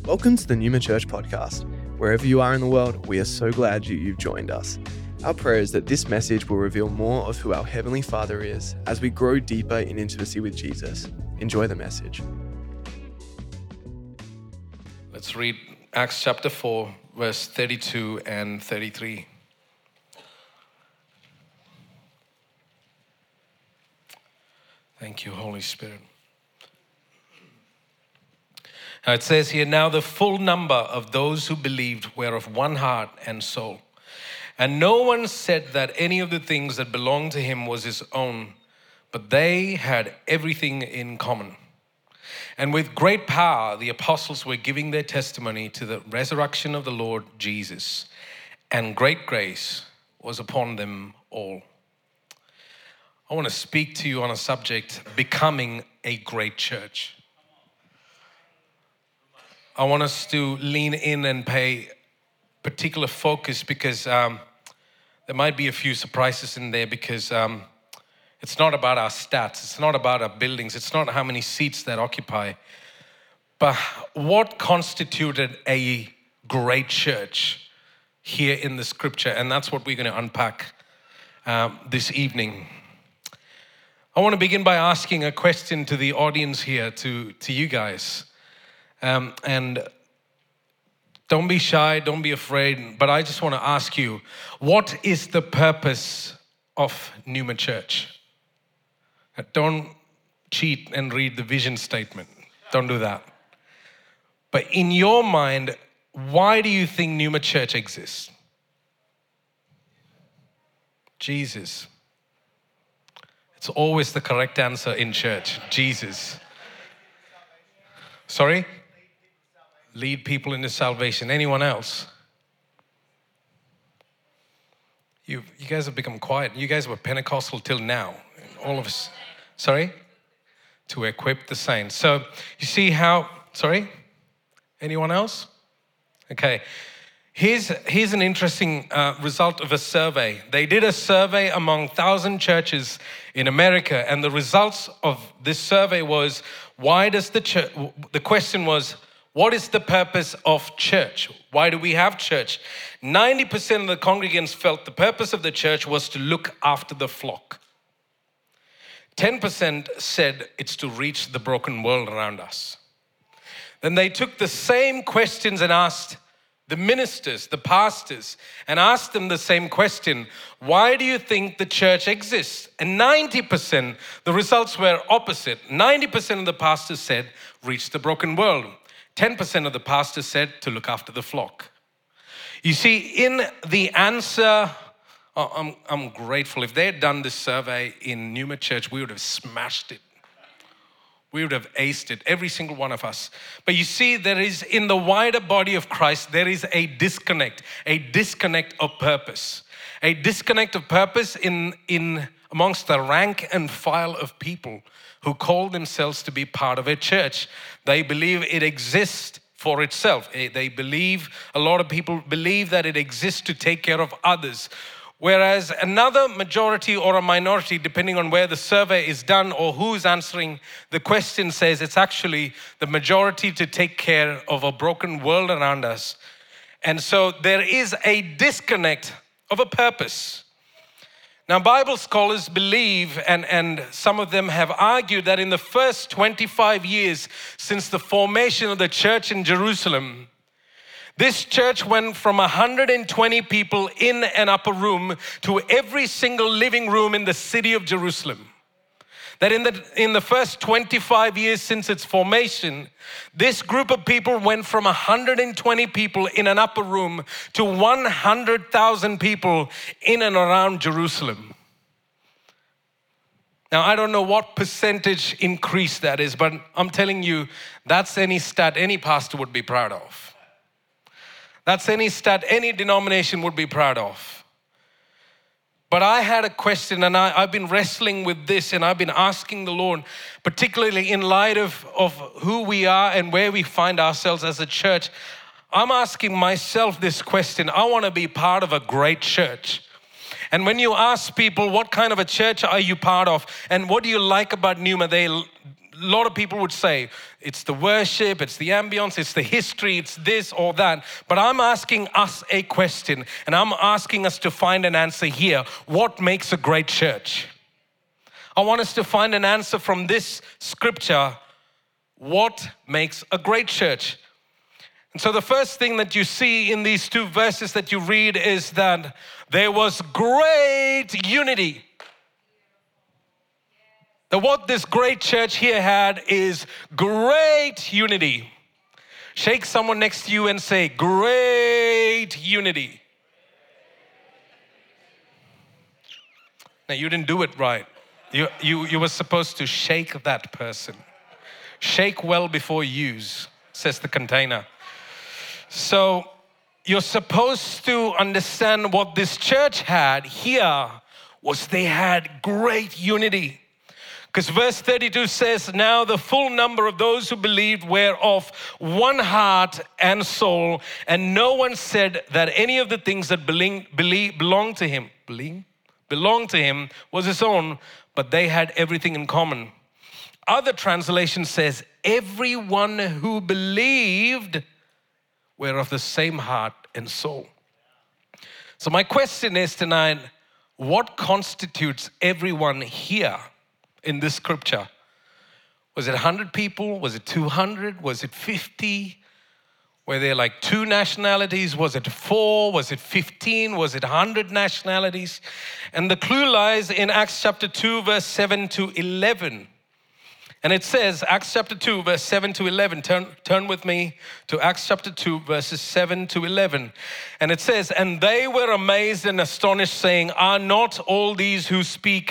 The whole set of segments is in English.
Welcome to the Numa Church podcast. Wherever you are in the world, we are so glad you've joined us. Our prayer is that this message will reveal more of who our Heavenly Father is as we grow deeper in intimacy with Jesus. Enjoy the message. Let's read Acts chapter 4, verse 32 and 33. Thank you, Holy Spirit. Now it says here, now the full number of those who believed were of one heart and soul. And no one said that any of the things that belonged to him was his own, but they had everything in common. And with great power, the apostles were giving their testimony to the resurrection of the Lord Jesus, and great grace was upon them all. I want to speak to you on a subject, becoming a great church. I want us to lean in and pay particular focus because there might be a few surprises in there because it's not about our stats, it's not about our buildings, it's not how many seats that occupy, but what constituted a great church here in the scripture, and that's what we're going to unpack this evening. I want to begin by asking a question to the audience here, to you guys. And don't be shy, don't be afraid, but I just want to ask you, what is the purpose of Numa Church? Don't cheat and read the vision statement. Don't do that. But in your mind, why do you think Numa Church exists? Jesus. It's always the correct answer in church. Jesus. Sorry? Lead people into salvation. Anyone else? You guys have become quiet. You guys were Pentecostal till now. All of us. Sorry? To equip the saints. So you see how, sorry? Anyone else? Okay. Here's an interesting result of a survey. They did a survey among 1,000 churches in America, and the results of this survey was, why does the church, the question was, what is the purpose of church? Why do we have church? 90% of the congregants felt the purpose of the church was to look after the flock. 10% said it's to reach the broken world around us. Then they took the same questions and asked the ministers, the pastors, and asked them the same question. Why do you think the church exists? And 90%, the results were opposite. 90% of the pastors said, reach the broken world. 10% of the pastors said to look after the flock. You see, in the answer, I'm grateful. If they had done this survey in Numa Church, we would have smashed it. We would have aced it, every single one of us. But you see, there is, in the wider body of Christ, there is a disconnect of purpose. A disconnect of purpose in amongst the rank and file of people who call themselves to be part of a church. They believe it exists for itself. They believe, a lot of people believe that it exists to take care of others. Whereas another majority or a minority, depending on where the survey is done or who's answering the question, says it's actually the majority to take care of a broken world around us. And so there is a disconnect of a purpose. Now, Bible scholars believe, and some of them have argued, that in the first 25 years since the formation of the church in Jerusalem, this church went from 120 people in an upper room to every single living room in the city of Jerusalem. That in the first 25 years since its formation, this group of people went from 120 people in an upper room to 100,000 people in and around Jerusalem. Now, I don't know what percentage increase that is, but I'm telling you, that's any stat any pastor would be proud of. That's any stat any denomination would be proud of. But I had a question, and I've been wrestling with this, and I've been asking the Lord, particularly in light of who we are and where we find ourselves as a church. I'm asking myself this question. I want to be part of a great church. And when you ask people, what kind of a church are you part of? And what do you like about Numa? lot of people would say it's the worship, it's the ambience, it's the history, it's this or that. But I'm asking us a question, and I'm asking us to find an answer here. What makes a great church? I want us to find an answer from this scripture. What makes a great church? And so the first thing that you see in these two verses that you read is that there was great unity. That what this great church here had is great unity. Shake someone next to you and say, great unity. Now you didn't do it right. You were supposed to shake that person. Shake well before use, says the container. So you're supposed to understand what this church had here was they had great unity. Because verse 32 says, now the full number of those who believed were of one heart and soul, and no one said that any of the things that belonged to him was his own, but they had everything in common. Other translation says, everyone who believed were of the same heart and soul. So my question is tonight, what constitutes everyone here in this scripture? Was it 100 people? Was it 200? Was it 50? Were there like 2 nationalities? Was it 4? Was it 15? Was it 100 nationalities? And the clue lies in Acts chapter 2, verse 7 to 11. And it says, Acts chapter 2, verse 7 to 11. Turn with me to Acts chapter 2, verses 7 to 11. And it says, and they were amazed and astonished, saying, are not all these who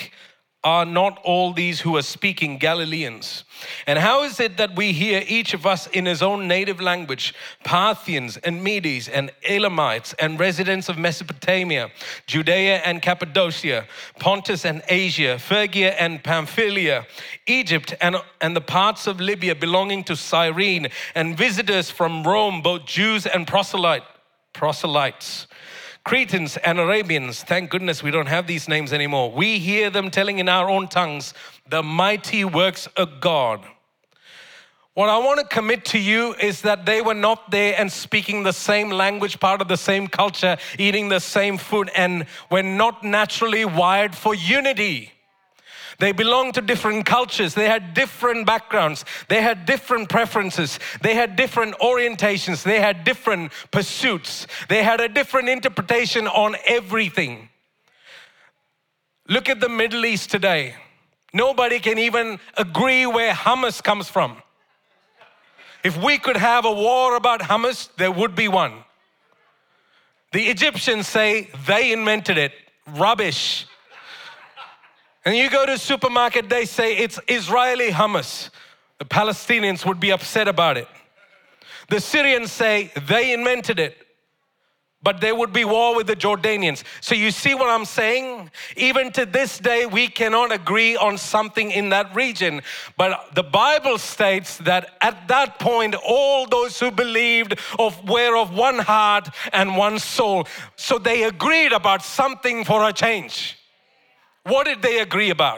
are speaking Galileans? And how is it that we hear each of us in his own native language, Parthians and Medes and Elamites and residents of Mesopotamia, Judea and Cappadocia, Pontus and Asia, Phrygia and Pamphylia, Egypt and the parts of Libya belonging to Cyrene, and visitors from Rome, both Jews and proselytes, Cretans and Arabians. Thank goodness we don't have these names anymore. We hear them telling in our own tongues the mighty works of God. What I want to commit to you is that they were not there and speaking the same language, part of the same culture, eating the same food, and were not naturally wired for unity. They belonged to different cultures. They had different backgrounds. They had different preferences. They had different orientations. They had different pursuits. They had a different interpretation on everything. Look at the Middle East today. Nobody can even agree where hummus comes from. If we could have a war about hummus, there would be one. The Egyptians say they invented it. Rubbish. And you go to a supermarket, they say it's Israeli hummus. The Palestinians would be upset about it. The Syrians say they invented it, but there would be war with the Jordanians. So you see what I'm saying? Even to this day, we cannot agree on something in that region. But the Bible states that at that point, all those who believed were of one heart and one soul. So they agreed about something for a change. What did they agree about?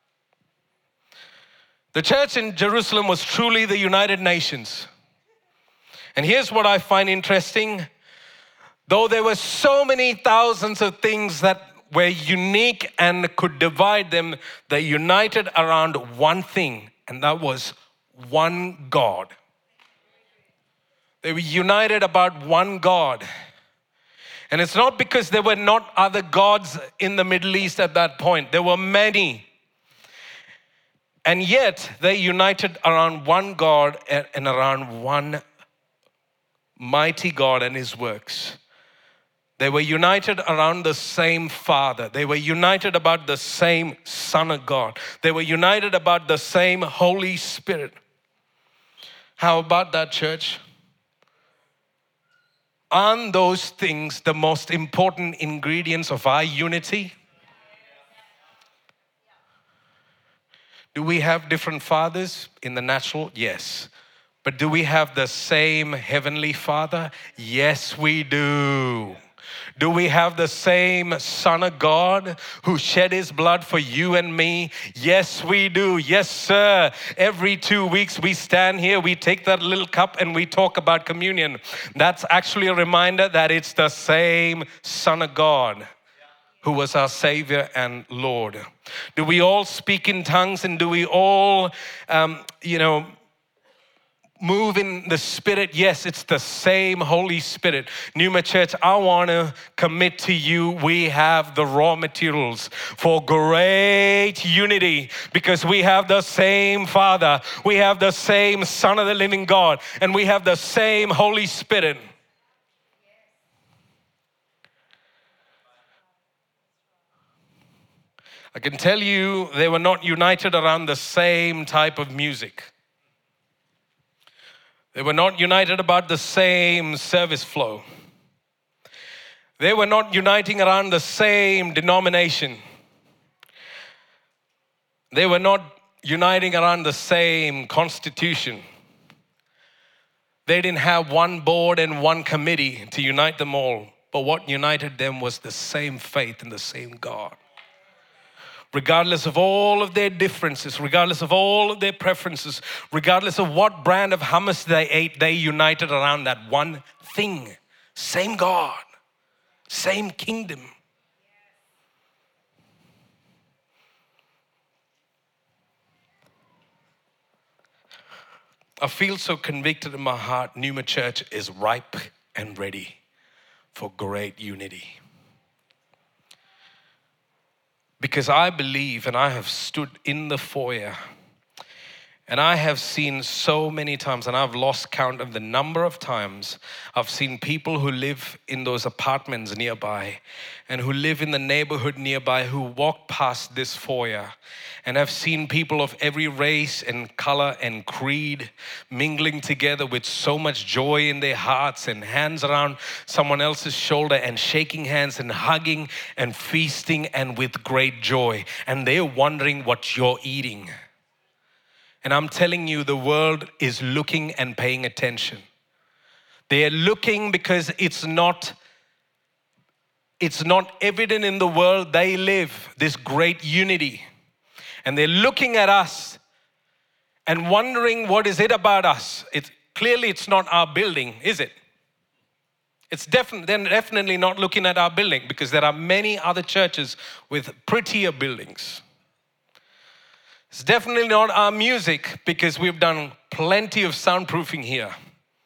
The church in Jerusalem was truly the United Nations. And here's what I find interesting. Though there were so many thousands of things that were unique and could divide them, they united around one thing, and that was one God. They were united about one God. And it's not because there were not other gods in the Middle East at that point. There were many. And yet they united around one God and around one mighty God and his works. They were united around the same Father. They were united about the same Son of God. They were united about the same Holy Spirit. How about that, church? Aren't those things the most important ingredients of our unity? Do we have different fathers in the natural? Yes. But do we have the same Heavenly Father? Yes, we do. Do we have the same Son of God who shed his blood for you and me? Yes, we do. Yes, sir. Every 2 weeks we stand here, we take that little cup and we talk about communion. That's actually a reminder that it's the same Son of God who was our Savior and Lord. Do we all speak in tongues, and do we all, move in the Spirit? Yes, it's the same Holy Spirit. Pneuma Church, I want to commit to you, we have the raw materials for great unity because we have the same Father, we have the same Son of the living God, and we have the same Holy Spirit. I can tell you they were not united around the same type of music. They were not united about the same service flow. They were not uniting around the same denomination. They were not uniting around the same constitution. They didn't have one board and one committee to unite them all. But what united them was the same faith in the same God. Regardless of all of their differences, regardless of all of their preferences, regardless of what brand of hummus they ate, they united around that one thing. Same God, same kingdom. I feel so convicted in my heart, Pneuma Church is ripe and ready for great unity. Because I believe, and I have stood in the foyer, and I have seen so many times, and I've lost count of the number of times I've seen people who live in those apartments nearby and who live in the neighborhood nearby who walk past this foyer, and I've seen people of every race and color and creed mingling together with so much joy in their hearts and hands around someone else's shoulder and shaking hands and hugging and feasting and with great joy. And they're wondering what you're eating. And I'm telling you, the world is looking and paying attention. They're looking because it's not evident in the world they live, this great unity. And they're looking at us and wondering, what is it about us? Clearly it's not our building, is it? They're definitely not looking at our building because there are many other churches with prettier buildings. It's definitely not our music because we've done plenty of soundproofing here.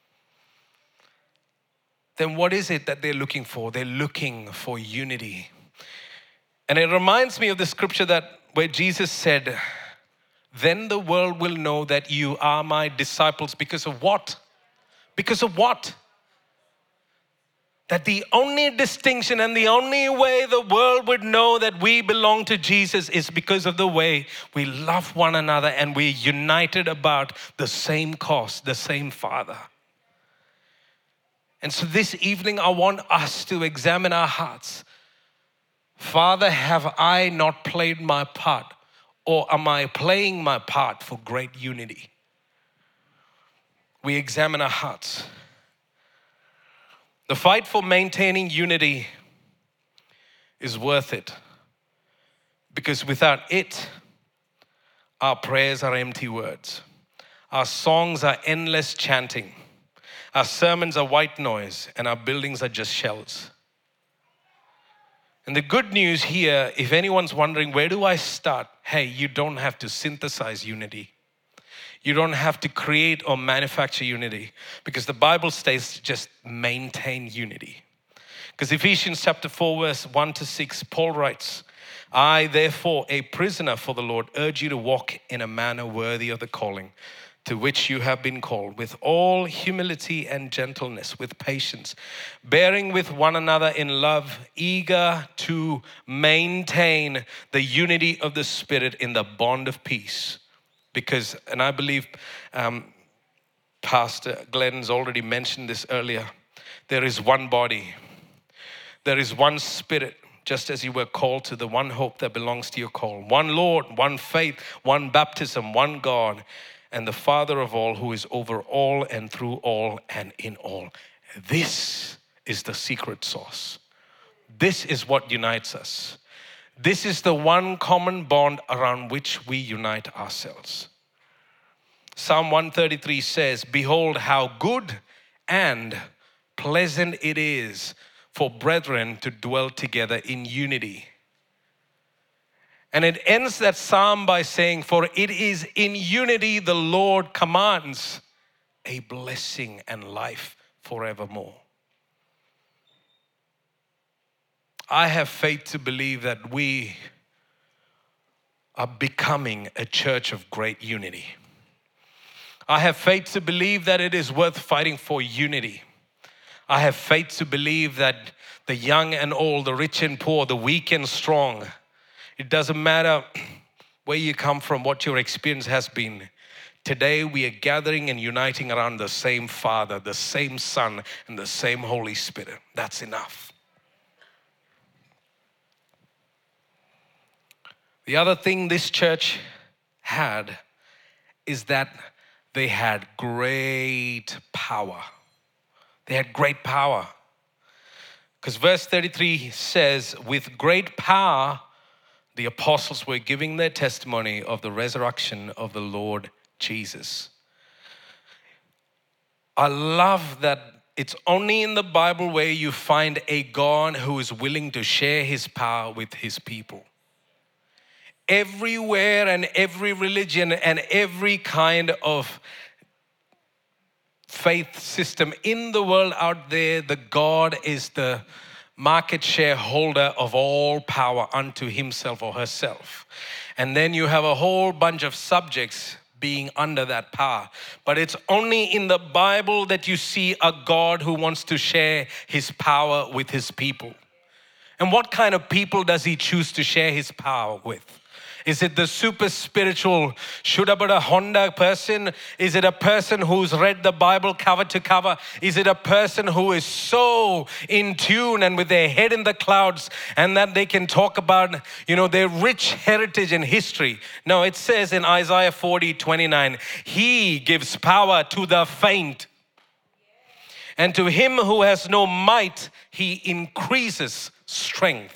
Then what is it that they're looking for? They're looking for unity. And it reminds me of the scripture where Jesus said, then the world will know that you are my disciples because of what? Because of what? That the only distinction and the only way the world would know that we belong to Jesus is because of the way we love one another and we're united about the same cause, the same Father. And so this evening, I want us to examine our hearts. Father, have I not played my part, or am I playing my part for great unity? We examine our hearts. The fight for maintaining unity is worth it because without it, our prayers are empty words. Our songs are endless chanting. Our sermons are white noise and our buildings are just shells. And the good news here, if anyone's wondering, where do I start? Hey, you don't have to synthesize unity. You don't have to create or manufacture unity because the Bible states just maintain unity. Because Ephesians chapter 4 verse 1-6, Paul writes, I therefore, a prisoner for the Lord, urge you to walk in a manner worthy of the calling to which you have been called, with all humility and gentleness, with patience, bearing with one another in love, eager to maintain the unity of the Spirit in the bond of peace. Because, and I believe Pastor Glenn's already mentioned this earlier, there is one body, there is one Spirit, just as you were called to the one hope that belongs to your call. One Lord, one faith, one baptism, one God, and the Father of all, who is over all and through all and in all. This is the secret sauce. This is what unites us. This is the one common bond around which we unite ourselves. Psalm 133 says, "Behold how good and pleasant it is for brethren to dwell together in unity." And it ends that psalm by saying, "For it is in unity the Lord commands a blessing and life forevermore." I have faith to believe that we are becoming a church of great unity. I have faith to believe that it is worth fighting for unity. I have faith to believe that the young and old, the rich and poor, the weak and strong, it doesn't matter where you come from, what your experience has been. Today we are gathering and uniting around the same Father, the same Son, and the same Holy Spirit. That's enough. The other thing this church had is that they had great power. They had great power. Because verse 33 says, "With great power, the apostles were giving their testimony of the resurrection of the Lord Jesus." I love that it's only in the Bible where you find a God who is willing to share his power with his people. Everywhere and every religion and every kind of faith system in the world out there, the God is the market shareholder of all power unto himself or herself. And then you have a whole bunch of subjects being under that power. But it's only in the Bible that you see a God who wants to share his power with his people. And what kind of people does he choose to share his power with? Is it the super spiritual Shuddha Honda person? Is it a person who's read the Bible cover to cover? Is it a person who is so in tune and with their head in the clouds and that they can talk about, their rich heritage and history? No, it says in Isaiah 40:29, "He gives power to the faint. And to him who has no might, he increases strength."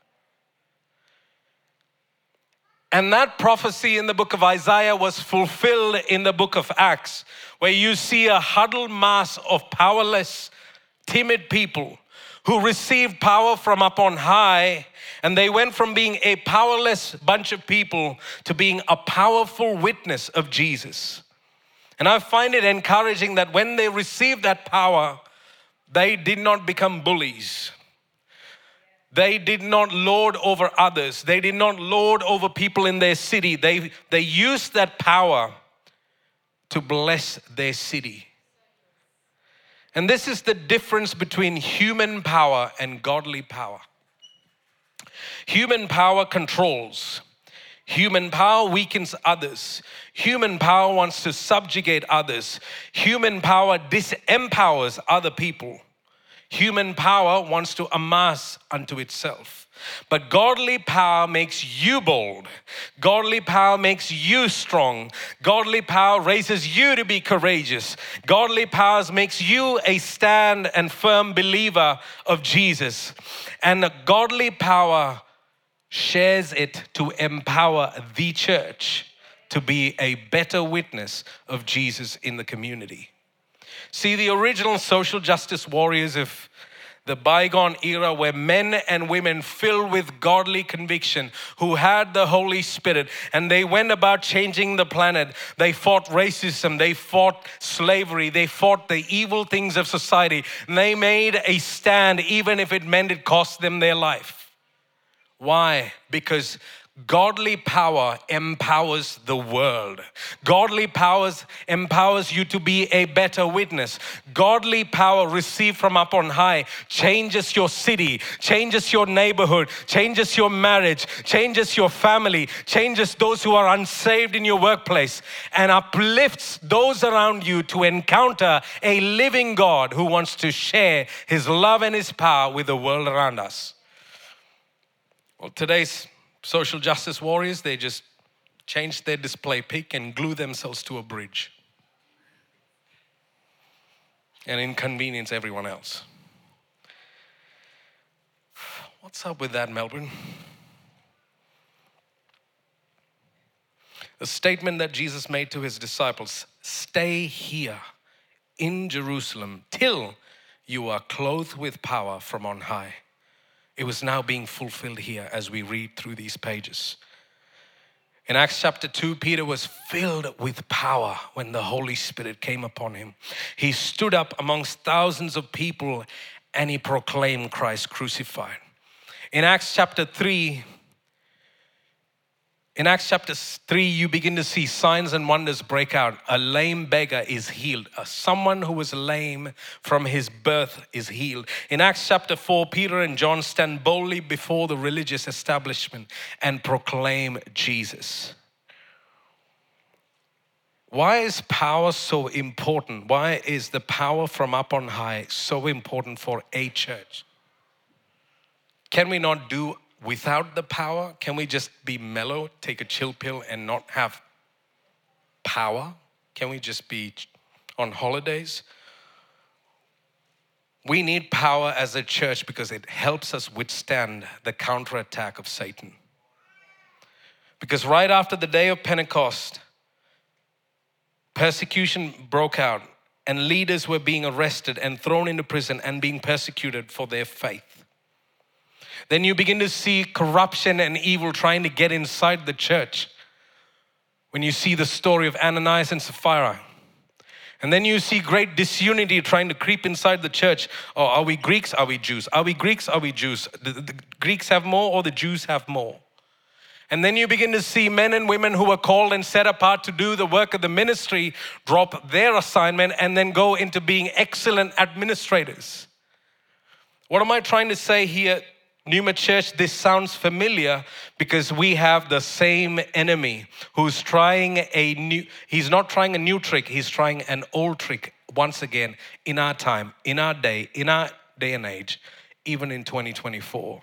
And that prophecy in the book of Isaiah was fulfilled in the book of Acts, where you see a huddled mass of powerless, timid people who received power from up on high, and they went from being a powerless bunch of people to being a powerful witness of Jesus. And I find it encouraging that when they received that power, they did not become bullies. They did not lord over others. They did not lord over people in their city. They used that power to bless their city. And this is the difference between human power and godly power. Human power controls. Human power weakens others. Human power wants to subjugate others. Human power disempowers other people. Human power wants to amass unto itself. But godly power makes you bold. Godly power makes you strong. Godly power raises you to be courageous. Godly power makes you a stand and firm believer of Jesus. And a godly power shares it to empower the church to be a better witness of Jesus in the community. See, the original social justice warriors of the bygone era were men and women filled with godly conviction who had the Holy Spirit, and they went about changing the planet. They fought racism, they fought slavery, they fought the evil things of society, and they made a stand even if it meant it cost them their life. Why? Because godly power empowers the world. Godly power empowers you to be a better witness. Godly power received from up on high changes your city, changes your neighborhood, changes your marriage, changes your family, changes those who are unsaved in your workplace, and uplifts those around you to encounter a living God who wants to share his love and his power with the world around us. Well, today's social justice warriors, they just change their display pic and glue themselves to a bridge and inconvenience everyone else. What's up with that, Melbourne? The statement that Jesus made to his disciples, stay here in Jerusalem till you are clothed with power from on high. It was now being fulfilled here as we read through these pages. In Acts chapter 2, Peter was filled with power when the Holy Spirit came upon him. He stood up amongst thousands of people and he proclaimed Christ crucified. In Acts chapter 3, you begin to see signs and wonders break out. A lame beggar is healed. Someone who was lame from his birth is healed. In Acts chapter 4, Peter and John stand boldly before the religious establishment and proclaim Jesus. Why is power so important? Why is the power from up on high so important for a church? Can we not do without the power? Can we just be mellow, take a chill pill and not have power? Can we just be on holidays? We need power as a church because it helps us withstand the counterattack of Satan. Because right after the day of Pentecost, persecution broke out and leaders were being arrested and thrown into prison and being persecuted for their faith. Then you begin to see corruption and evil trying to get inside the church. When you see the story of Ananias and Sapphira. And then you see great disunity trying to creep inside the church. Oh, are we Greeks? Are we Jews? Are we Greeks? Are we Jews? The Greeks have more or the Jews have more? And then you begin to see men and women who are called and set apart to do the work of the ministry drop their assignment and then go into being excellent administrators. What am I trying to say here? Numa Church, this sounds familiar because we have the same enemy who's he's not trying a new trick, he's trying an old trick once again in our time, in our day and age, even in 2024.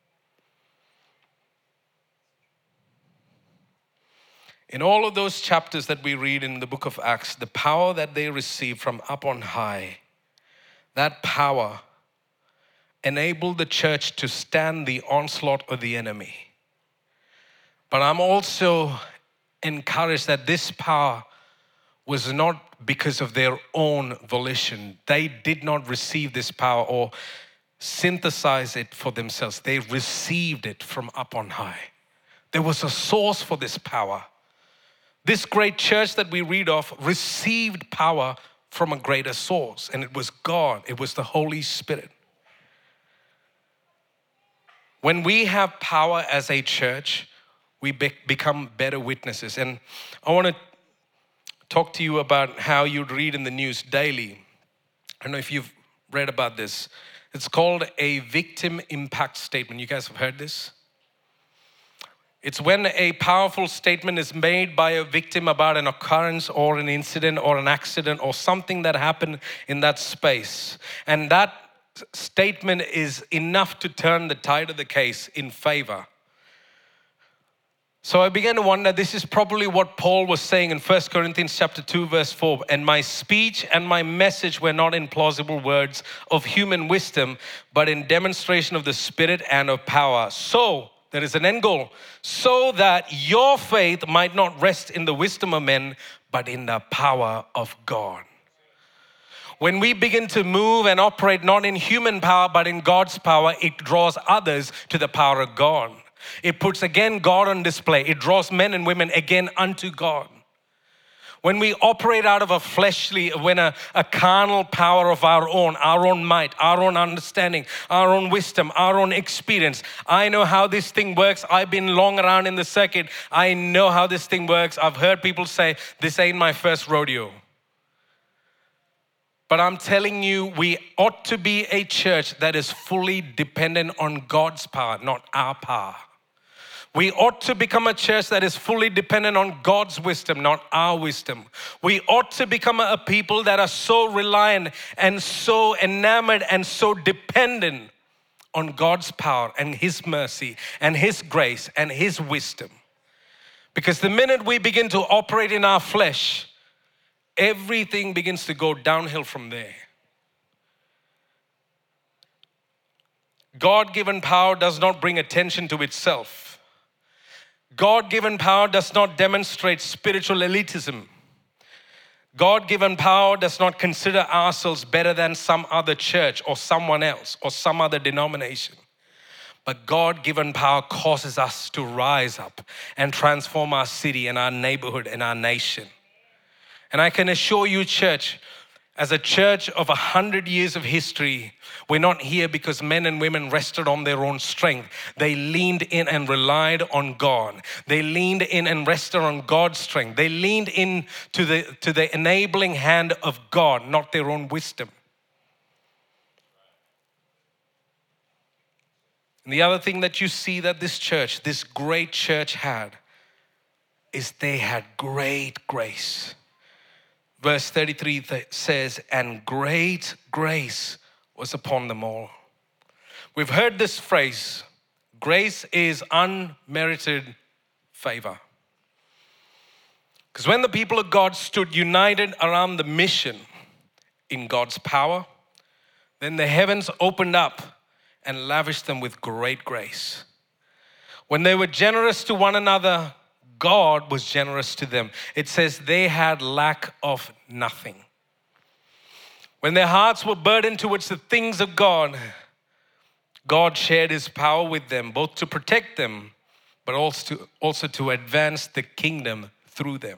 In all of those chapters that we read in the book of Acts, the power that they received from up on high, that power enabled the church to stand the onslaught of the enemy. But I'm also encouraged that this power was not because of their own volition. They did not receive this power or synthesize it for themselves. They received it from up on high. There was a source for this power. This great church that we read of received power from a greater source, and it was God. It was the Holy Spirit. When we have power as a church, we become better witnesses. And I want to talk to you about how you'd read in the news daily. I don't know if you've read about this. It's called a victim impact statement. You guys have heard this? It's when a powerful statement is made by a victim about an occurrence or an incident or an accident or something that happened in that space. And that statement is enough to turn the tide of the case in favor. So I began to wonder, this is probably what Paul was saying in 1 Corinthians chapter 2 verse 4. And my speech and my message were not in plausible words of human wisdom, but in demonstration of the Spirit and of power. So, there is an end goal. So that your faith might not rest in the wisdom of men, but in the power of God. When we begin to move and operate not in human power, but in God's power, it draws others to the power of God. It puts again God on display. It draws men and women again unto God. When we operate out of a fleshly, when a carnal power of our own might, our own understanding, our own wisdom, our own experience. I know how this thing works. I've been long around in the circuit. I know how this thing works. I've heard people say, this ain't my first rodeo. But I'm telling you, we ought to be a church that is fully dependent on God's power, not our power. We ought to become a church that is fully dependent on God's wisdom, not our wisdom. We ought to become a people that are so reliant and so enamored and so dependent on God's power and His mercy and His grace and His wisdom. Because the minute we begin to operate in our flesh, everything begins to go downhill from there. God-given power does not bring attention to itself. God-given power does not demonstrate spiritual elitism. God-given power does not consider ourselves better than some other church or someone else or some other denomination. But God-given power causes us to rise up and transform our city and our neighborhood and our nation. And I can assure you, church, as a church of 100 years of history, we're not here because men and women rested on their own strength. They leaned in and relied on God. They leaned in and rested on God's strength. They leaned in to the enabling hand of God, not their own wisdom. And the other thing that you see that this church, this great church had, is they had great grace. Verse 33 says, and great grace was upon them all. We've heard this phrase, grace is unmerited favor. Because when the people of God stood united around the mission in God's power, then the heavens opened up and lavished them with great grace. When they were generous to one another, God was generous to them. It says they had lack of nothing. When their hearts were burdened towards the things of God, God shared his power with them, both to protect them, but also to advance the kingdom through them.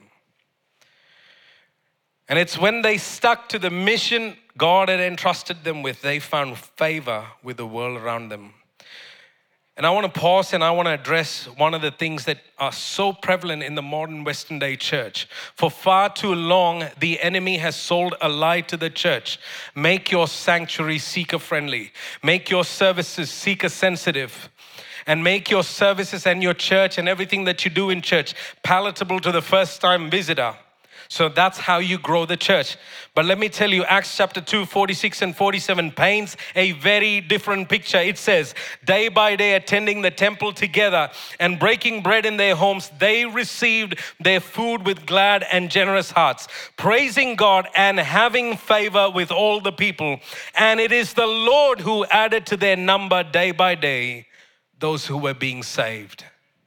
And it's when they stuck to the mission God had entrusted them with, they found favor with the world around them. And I want to pause and I want to address one of the things that are so prevalent in the modern Western day church. For far too long, the enemy has sold a lie to the church. Make your sanctuary seeker friendly. Make your services seeker sensitive. And make your services and your church and everything that you do in church palatable to the first time visitor. So that's how you grow the church. But let me tell you, Acts chapter 2, 46 and 47 paints a very different picture. It says, day by day attending the temple together and breaking bread in their homes, they received their food with glad and generous hearts, praising God and having favor with all the people. And it is the Lord who added to their number day by day those who were being saved.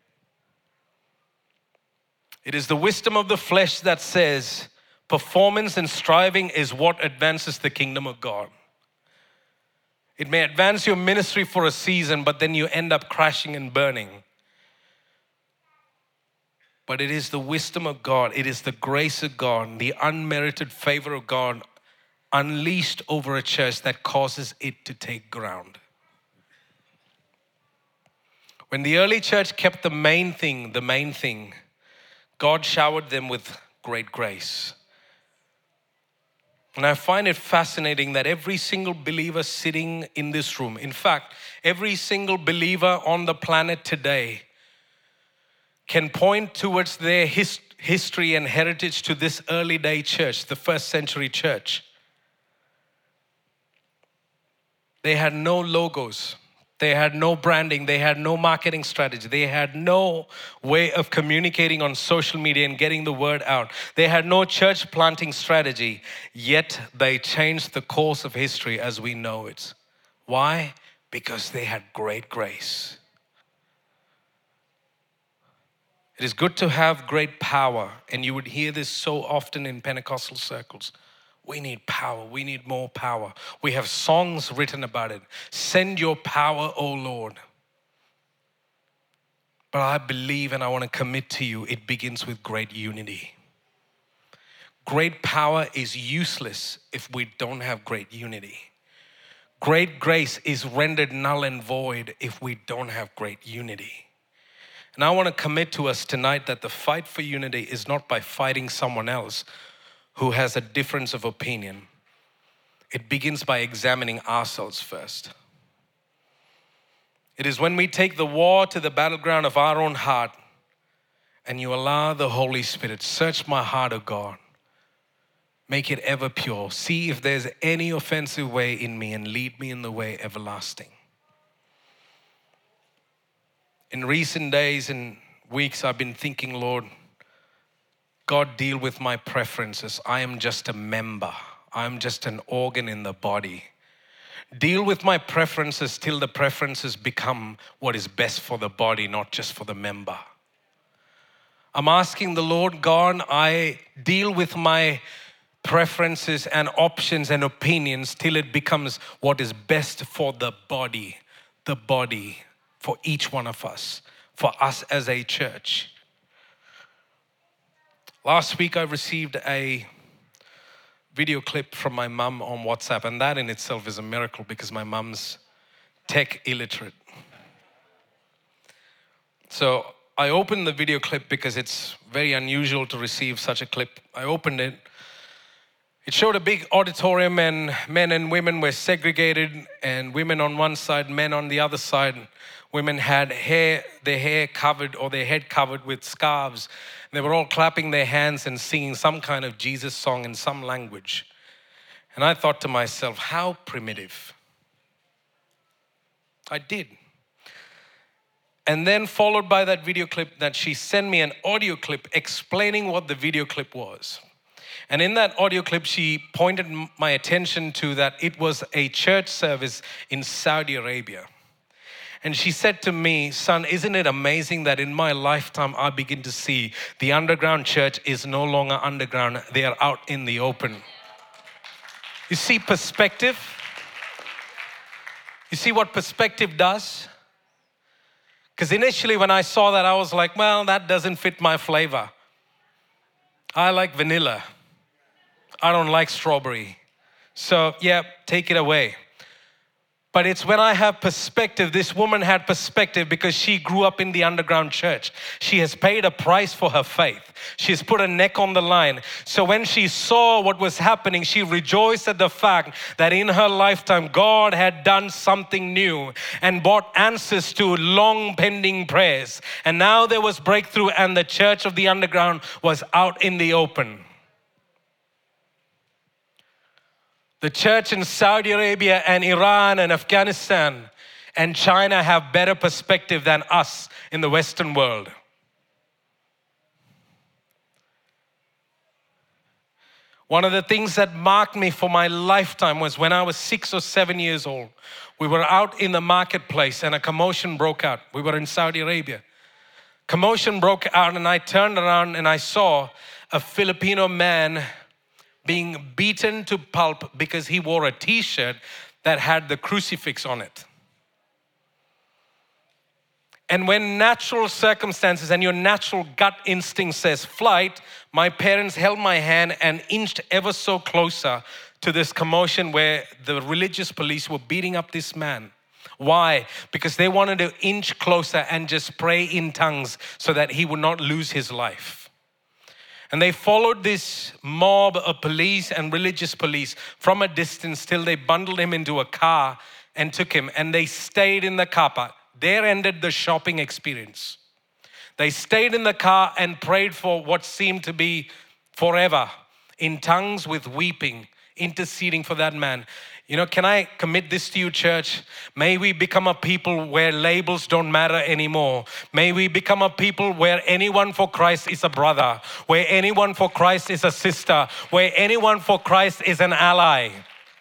It is the wisdom of the flesh that says performance and striving is what advances the kingdom of God. It may advance your ministry for a season, but then you end up crashing and burning. But it is the wisdom of God, it is the grace of God, the unmerited favor of God unleashed over a church that causes it to take ground. When the early church kept the main thing, God showered them with great grace. And I find it fascinating that every single believer sitting in this room, in fact, every single believer on the planet today can point towards their history and heritage to this early day church, the first century church. They had no logos. They had no branding. They had no marketing strategy. They had no way of communicating on social media and getting the word out. They had no church planting strategy, yet they changed the course of history as we know it. Why? Because they had great grace. It is good to have great power, and you would hear this so often in Pentecostal circles. We need power. We need more power. We have songs written about it. Send your power, O Lord. But I believe and I want to commit to you, it begins with great unity. Great power is useless if we don't have great unity. Great grace is rendered null and void if we don't have great unity. And I want to commit to us tonight that the fight for unity is not by fighting someone else who has a difference of opinion. It begins by examining ourselves first. It is when we take the war to the battleground of our own heart and you allow the Holy Spirit, search my heart, O God. Make it ever pure. See if there's any offensive way in me and lead me in the way everlasting. In recent days and weeks, I've been thinking, Lord, God, deal with my preferences. I am just a member. I'm just an organ in the body. Deal with my preferences till the preferences become what is best for the body, not just for the member. I'm asking the Lord God, I deal with my preferences and options and opinions till it becomes what is best for the body, for each one of us, for us as a church. Last week I received a video clip from my mum on WhatsApp, and that in itself is a miracle because my mum's tech illiterate. So I opened the video clip because it's very unusual to receive such a clip. I opened it. It showed a big auditorium and men and women were segregated, and women on one side, men on the other side. Women had their hair covered or their head covered with scarves. They were all clapping their hands and singing some kind of Jesus song in some language. And I thought to myself, how primitive. I did. And then followed by that video clip that she sent me an audio clip explaining what the video clip was. And in that audio clip, she pointed my attention to that it was a church service in Saudi Arabia. And she said to me, son, isn't it amazing that in my lifetime, I begin to see the underground church is no longer underground. They are out in the open. You see perspective? You see what perspective does? Because initially when I saw that, I was like, well, that doesn't fit my flavor. I like vanilla. I don't like strawberry. So yeah, take it away. But it's when I have perspective. This woman had perspective because she grew up in the underground church. She has paid a price for her faith. She's put her neck on the line. So when she saw what was happening, she rejoiced at the fact that in her lifetime, God had done something new and brought answers to long pending prayers. And now there was breakthrough, and the church of the underground was out in the open. The church in Saudi Arabia and Iran and Afghanistan and China have better perspective than us in the Western world. One of the things that marked me for my lifetime was when I was 6 or 7 years old. We were out in the marketplace and a commotion broke out. We were in Saudi Arabia. Commotion broke out and I turned around and I saw a Filipino man being beaten to pulp because he wore a t-shirt that had the crucifix on it. And when natural circumstances and your natural gut instinct says flight, my parents held my hand and inched ever so closer to this commotion where the religious police were beating up this man. Why? Because they wanted to inch closer and just pray in tongues so that he would not lose his life. And they followed this mob of police and religious police from a distance till they bundled him into a car and took him. And they stayed in the car park. There ended the shopping experience. They stayed in the car and prayed for what seemed to be forever, in tongues with weeping, interceding for that man. You know, can I commit this to you, church? May we become a people where labels don't matter anymore. May we become a people where anyone for Christ is a brother, where anyone for Christ is a sister, where anyone for Christ is an ally.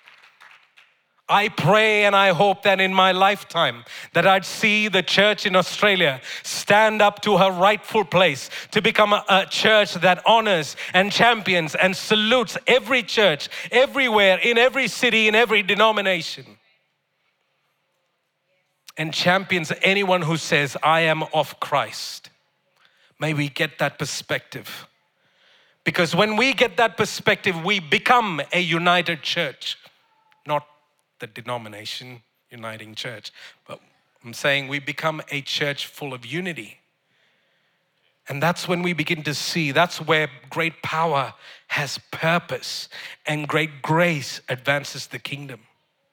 I pray and I hope that in my lifetime that I'd see the church in Australia stand up to her rightful place to become a church that honors and champions and salutes every church, everywhere, in every city, in every denomination. And champions anyone who says, I am of Christ. May we get that perspective. Because when we get that perspective, we become a united church, not the denomination uniting church, but I'm saying we become a church full of unity. And that's when we begin to see, that's where great power has purpose and great grace advances the kingdom.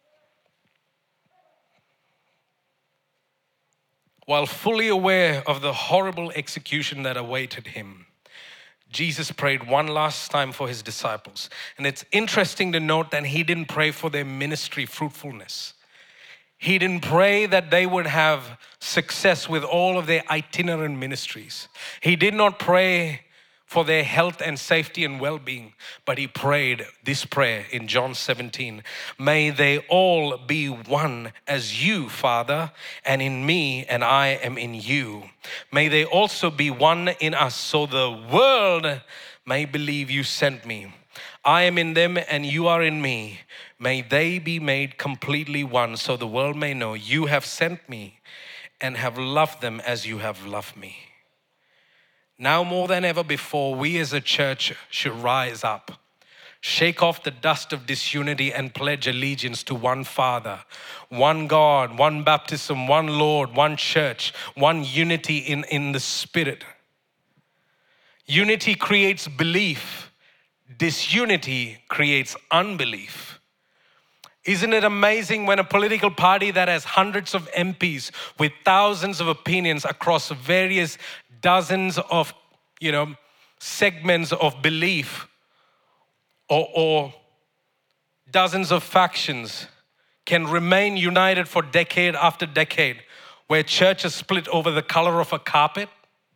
While fully aware of the horrible execution that awaited him, Jesus prayed one last time for his disciples. And it's interesting to note that he didn't pray for their ministry fruitfulness. He didn't pray that they would have success with all of their itinerant ministries. He did not pray for their health and safety and well-being. But he prayed this prayer in John 17. May they all be one as you, Father, and in me, and I am in you. May they also be one in us, so the world may believe you sent me. I am in them and you are in me. May they be made completely one, so the world may know you have sent me and have loved them as you have loved me. Now more than ever before, we as a church should rise up, shake off the dust of disunity and pledge allegiance to one Father, one God, one baptism, one Lord, one church, one unity in the Spirit. Unity creates belief. Disunity creates unbelief. Isn't it amazing when a political party that has hundreds of MPs with thousands of opinions across various dozens of, segments of belief or dozens of factions can remain united for decade after decade, where churches split over the color of a carpet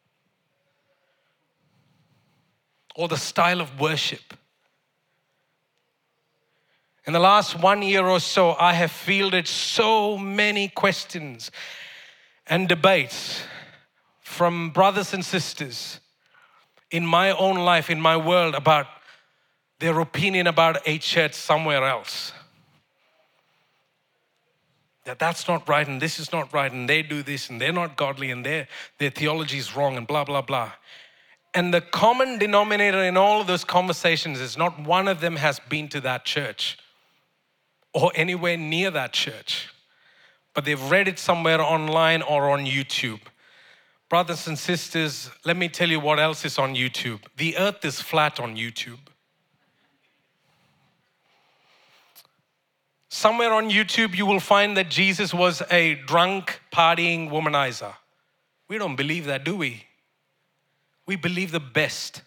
or the style of worship? In the last 1 year or so, I have fielded so many questions and debates from brothers and sisters in my own life, in my world, about their opinion about a church somewhere else. That's not right and this is not right and they do this and they're not godly and their theology is wrong and blah, blah, blah. And the common denominator in all of those conversations is not one of them has been to that church or anywhere near that church, but they've read it somewhere online or on YouTube. Brothers and sisters, let me tell you what else is on YouTube. The earth is flat on YouTube. Somewhere on YouTube, you will find that Jesus was a drunk, partying womanizer. We don't believe that, do we? We believe the best.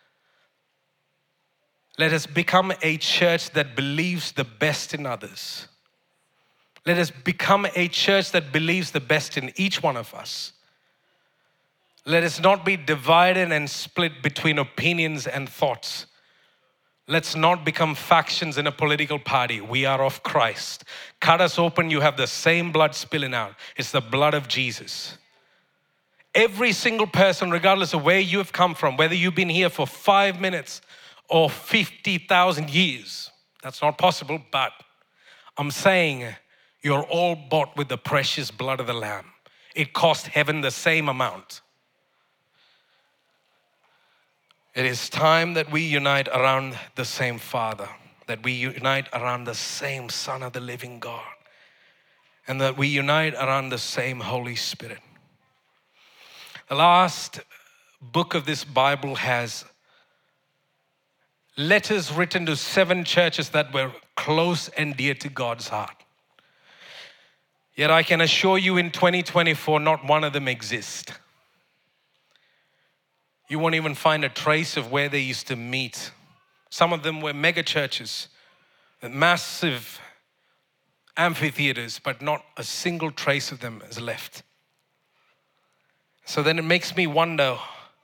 Let us become a church that believes the best in others. Let us become a church that believes the best in each one of us. Let us not be divided and split between opinions and thoughts. Let's not become factions in a political party. We are of Christ. Cut us open, you have the same blood spilling out. It's the blood of Jesus. Every single person, regardless of where you have come from, whether you've been here for 5 minutes or 50,000 years, that's not possible, but I'm saying you're all bought with the precious blood of the Lamb. It cost heaven the same amount. It is time that we unite around the same Father, that we unite around the same Son of the living God, and that we unite around the same Holy Spirit. The last book of this Bible has letters written to 7 churches that were close and dear to God's heart. Yet I can assure you in 2024, not one of them exists. You won't even find a trace of where they used to meet. Some of them were mega churches, massive amphitheaters, but not a single trace of them is left. So then it makes me wonder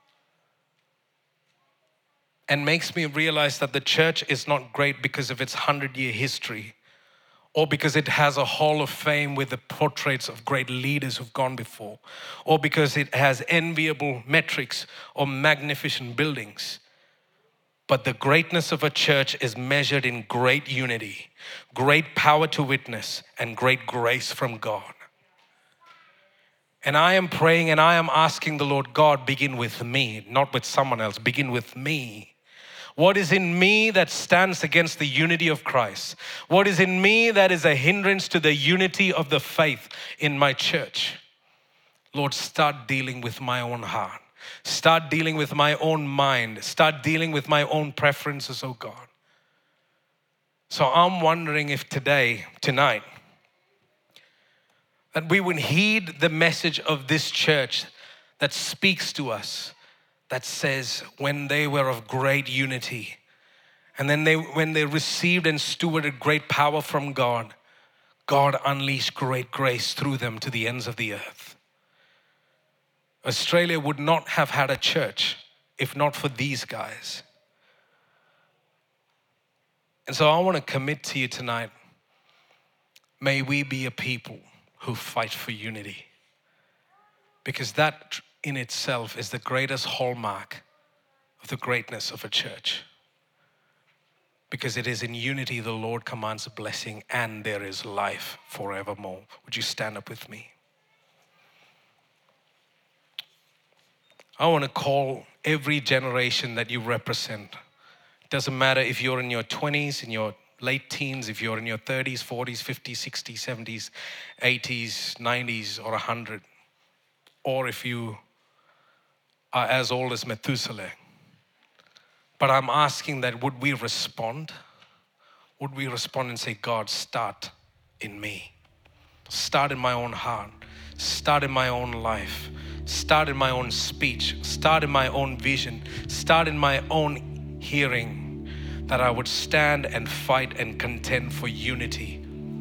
and makes me realize that the church is not great because of its 100-year history or because it has a hall of fame with the portraits of great leaders who've gone before, or because it has enviable metrics or magnificent buildings. But the greatness of a church is measured in great unity, great power to witness, and great grace from God. And I am praying and I am asking the Lord, God, begin with me, not with someone else, begin with me. What is in me that stands against the unity of Christ? What is in me that is a hindrance to the unity of the faith in my church? Lord, start dealing with my own heart. Start dealing with my own mind. Start dealing with my own preferences, oh God. So I'm wondering if tonight, that we would heed the message of this church that speaks to us, that says when they were of great unity, and then when they received and stewarded great power from God, God unleashed great grace through them to the ends of the earth. Australia would not have had a church if not for these guys. And so I want to commit to you tonight, may we be a people who fight for unity. Because that in itself is the greatest hallmark of the greatness of a church. Because it is in unity the Lord commands a blessing and there is life forevermore. Would you stand up with me? I want to call every generation that you represent. It doesn't matter if you're in your 20s, in your late teens, if you're in your 30s, 40s, 50s, 60s, 70s, 80s, 90s, or 100. Or if you are as old as Methuselah. But I'm asking that would we respond? Would we respond and say, God, start in me. Start in my own heart. Start in my own life. Start in my own speech. Start in my own vision. Start in my own hearing. That I would stand and fight and contend for unity.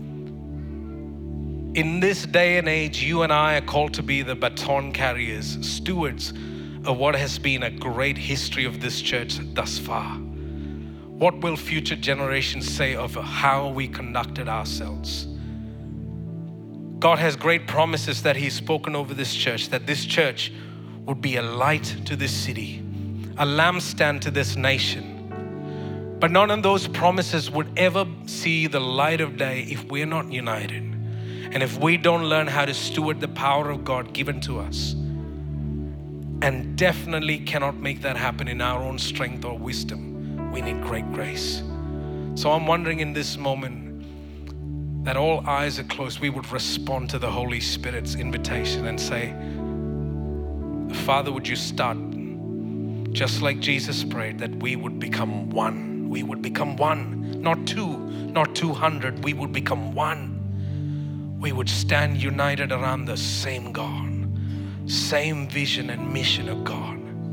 In this day and age, you and I are called to be the baton carriers, stewards of what has been a great history of this church thus far. What will future generations say of how we conducted ourselves? God has great promises that He's spoken over this church, that this church would be a light to this city, a lampstand to this nation. But none of those promises would ever see the light of day if we're not united. And if we don't learn how to steward the power of God given to us. And definitely cannot make that happen in our own strength or wisdom. We need great grace. So I'm wondering in this moment that all eyes are closed, we would respond to the Holy Spirit's invitation and say, Father, would you start just like Jesus prayed, that we would become one. We would become one, not two, not 200. We would become one. We would stand united around the same God, same vision and mission of God.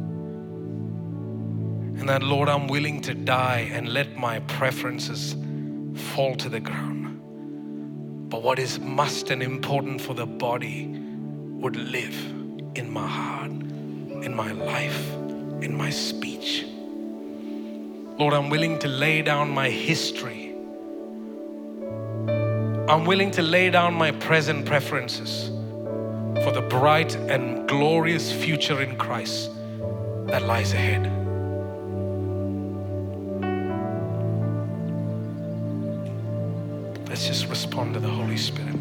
And that, Lord, I'm willing to die and let my preferences fall to the ground. But what is must and important for the body would live in my heart, in my life, in my speech. Lord, I'm willing to lay down my history. I'm willing to lay down my present preferences for the bright and glorious future in Christ that lies ahead. Let's just respond to the Holy Spirit.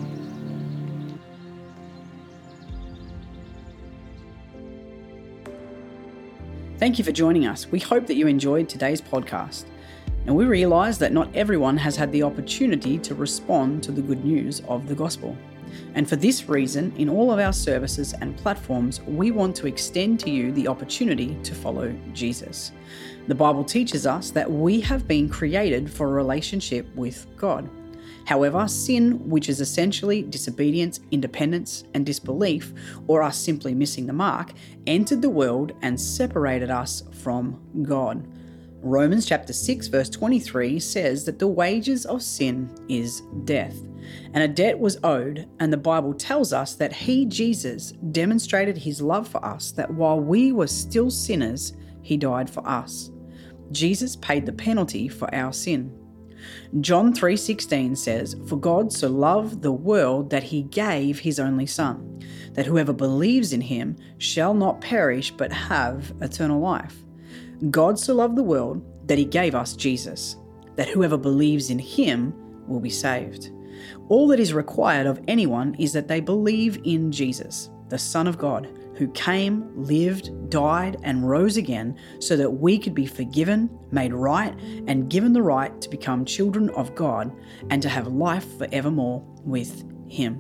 Thank you for joining us. We hope that you enjoyed today's podcast. And we realize that not everyone has had the opportunity to respond to the good news of the gospel. And for this reason, in all of our services and platforms, we want to extend to you the opportunity to follow Jesus. The Bible teaches us that we have been created for a relationship with God. However, sin, which is essentially disobedience, independence, and disbelief, or us simply missing the mark, entered the world and separated us from God. Romans chapter 6 verse 23 says that the wages of sin is death, and a debt was owed, and the Bible tells us that He, Jesus, demonstrated His love for us, that while we were still sinners, He died for us. Jesus paid the penalty for our sin. John 3:16 says, "For God so loved the world that He gave His only Son, that whoever believes in Him shall not perish but have eternal life." God so loved the world that He gave us Jesus, that whoever believes in Him will be saved. All that is required of anyone is that they believe in Jesus, the Son of God, who came, lived, died, and rose again so that we could be forgiven, made right, and given the right to become children of God and to have life forevermore with Him.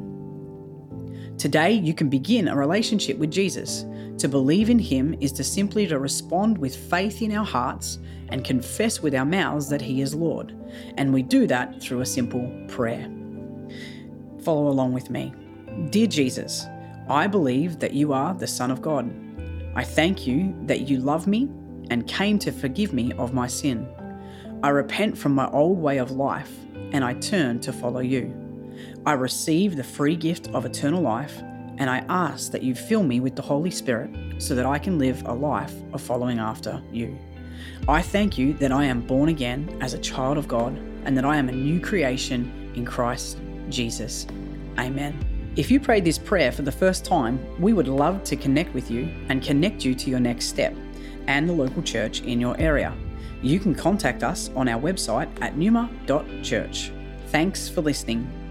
Today, you can begin a relationship with Jesus. To believe in Him is to simply to respond with faith in our hearts and confess with our mouths that He is Lord. And we do that through a simple prayer. Follow along with me. Dear Jesus, I believe that you are the Son of God. I thank you that you love me and came to forgive me of my sin. I repent from my old way of life and I turn to follow you. I receive the free gift of eternal life and I ask that you fill me with the Holy Spirit so that I can live a life of following after you. I thank you that I am born again as a child of God and that I am a new creation in Christ Jesus. Amen. If you prayed this prayer for the first time, we would love to connect with you and connect you to your next step and the local church in your area. You can contact us on our website at numa.church. Thanks for listening.